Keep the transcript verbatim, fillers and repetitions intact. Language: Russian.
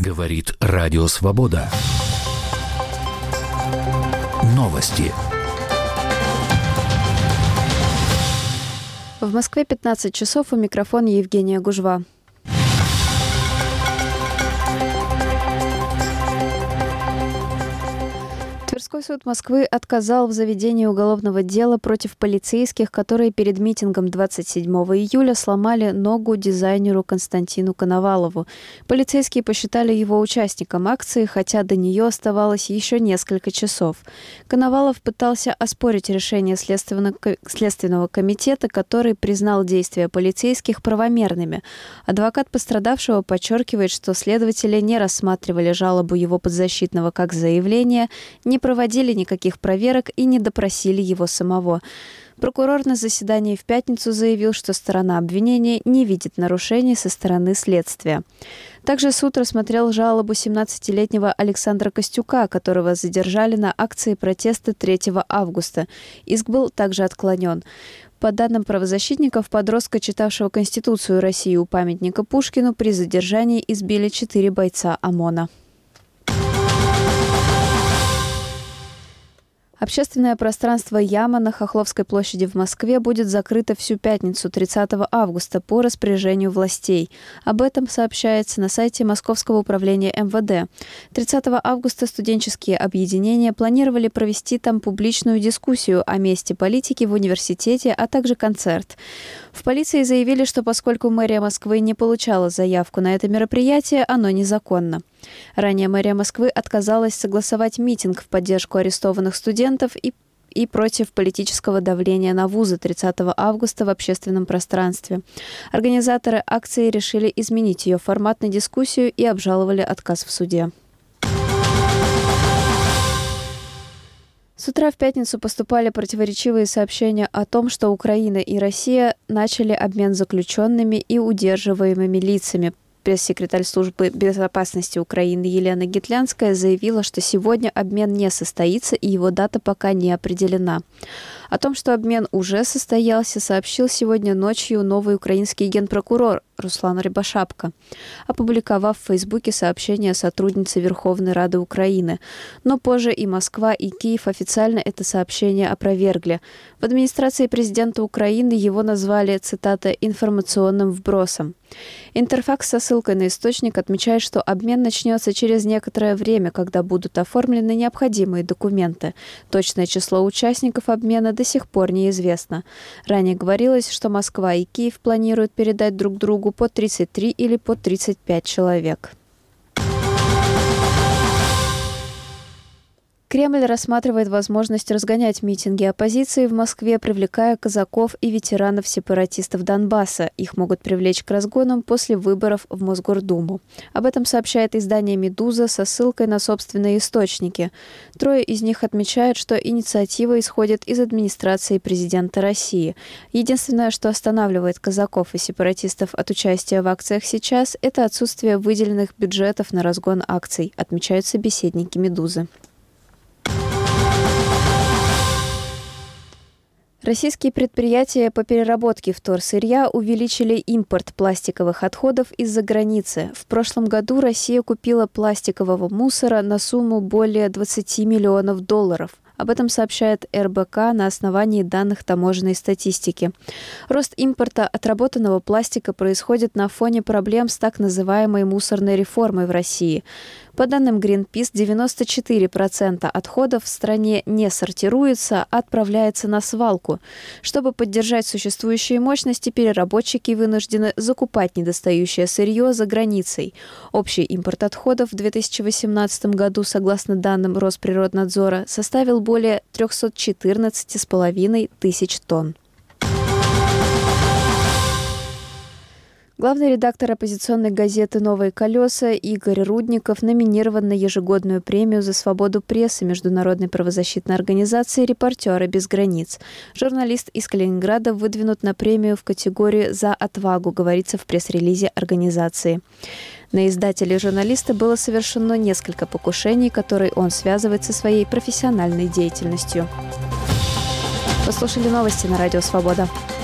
Говорит Радио Свобода. Новости. В Москве пятнадцать часов, у микрофона Евгения Гужва. Тверской суд Москвы отказал в заведении уголовного дела против полицейских, которые перед митингом двадцать седьмого июля сломали ногу дизайнеру Константину Коновалову. Полицейские посчитали его участником акции, хотя до нее оставалось еще несколько часов. Коновалов пытался оспорить решение Следственного комитета, который признал действия полицейских правомерными. Адвокат пострадавшего подчеркивает, что следователи не рассматривали жалобу его подзащитного как заявление, не проводили никаких проверок и не допросили его самого. Прокурор на заседании в пятницу заявил, что сторона обвинения не видит нарушений со стороны следствия. Также суд рассмотрел жалобу семнадцатилетнего Александра Костюка, которого задержали на акции протеста третьего августа. Иск был также отклонен. По данным правозащитников, подростка, читавшего Конституцию России у памятника Пушкину, при задержании избили четыре бойца ОМОНа. Общественное пространство «Яма» на Хохловской площади в Москве будет закрыто всю пятницу, тридцатого августа, по распоряжению властей. Об этом сообщается на сайте Московского управления эм вэ дэ. тридцатого августа студенческие объединения планировали провести там публичную дискуссию о месте политики в университете, а также концерт. В полиции заявили, что поскольку мэрия Москвы не получала заявку на это мероприятие, оно незаконно. Ранее мэрия Москвы отказалась согласовать митинг в поддержку арестованных студентов и, и против политического давления на вузы тридцатого августа в общественном пространстве. Организаторы акции решили изменить ее формат на дискуссию и обжаловали отказ в суде. С утра в пятницу поступали противоречивые сообщения о том, что Украина и Россия начали обмен заключенными и удерживаемыми лицами. Пресс-секретарь Службы безопасности Украины Елена Гитлянская заявила, что сегодня обмен не состоится и его дата пока не определена. О том, что обмен уже состоялся, сообщил сегодня ночью новый украинский генпрокурор Руслан Рябошапка, опубликовав в Фейсбуке сообщение сотрудницы Верховной Рады Украины. Но позже и Москва, и Киев официально это сообщение опровергли. В администрации президента Украины его назвали, цитата, «информационным вбросом». Интерфакс со ссылкой на источник отмечает, что обмен начнется через некоторое время, когда будут оформлены необходимые документы. Точное число участников обмена до сих пор неизвестно. Ранее говорилось, что Москва и Киев планируют передать друг другу по тридцать три или по тридцать пять человек. Кремль рассматривает возможность разгонять митинги оппозиции в Москве, привлекая казаков и ветеранов-сепаратистов Донбасса. Их могут привлечь к разгонам после выборов в Мосгордуму. Об этом сообщает издание «Медуза» со ссылкой на собственные источники. Трое из них отмечают, что инициатива исходит из администрации президента России. Единственное, что останавливает казаков и сепаратистов от участия в акциях сейчас, это отсутствие выделенных бюджетов на разгон акций, отмечают собеседники «Медузы». Российские предприятия по переработке вторсырья увеличили импорт пластиковых отходов из-за границы. В прошлом году Россия купила пластикового мусора на сумму более двадцати миллионов долларов. Об этом сообщает эр бэ ка на основании данных таможенной статистики. Рост импорта отработанного пластика происходит на фоне проблем с так называемой мусорной реформой в России. По данным Greenpeace, девяносто четыре процента отходов в стране не сортируется, а отправляется на свалку. Чтобы поддержать существующие мощности, переработчики вынуждены закупать недостающее сырье за границей. Общий импорт отходов в две тысячи восемнадцатом году, согласно данным Росприроднадзора, составил более триста четырнадцать с половиной тысяч тонн. Главный редактор оппозиционной газеты «Новые колеса» Игорь Рудников номинирован на ежегодную премию за свободу прессы Международной правозащитной организации «Репортеры без границ». Журналист из Калининграда выдвинут на премию в категории «За отвагу», говорится в пресс-релизе организации. На издателя журналиста было совершено несколько покушений, которые он связывает со своей профессиональной деятельностью. Послушали новости на Радио Свобода.